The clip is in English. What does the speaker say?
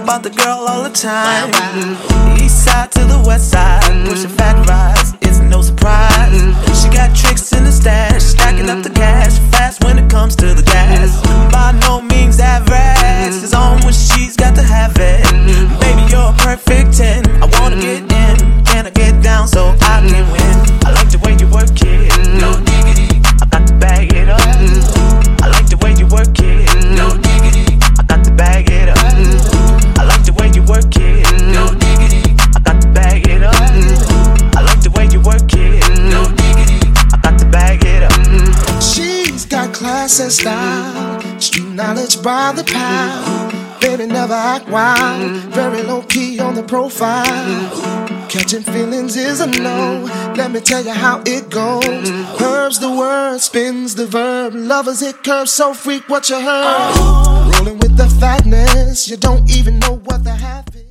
about the girl all the time. East side to the west side, pushing fat rides, it's no surprise. She got tricks in the stash, stacking up the cash fast when it comes to the gas. By no means average, it's on when she's got to have it. Baby, you're a perfect 10. I wanna get in, can I get down so I can win? I like the way you work it, no diggity. I got to bag it up. I like the way you work it, no diggity. I got to bag it up. I like the way you work it, no diggity. I got to bag it up. I like the way you work it, no diggity. I got to bag it up. She's got class and style, street knowledge by the pound. Baby never act wild, very low key on the profile. Catching feelings is a no, let me tell you how it goes. Curves the word, spins the verb, lovers it curves so freak what you heard. Rolling with the fatness, you don't even know what the half is.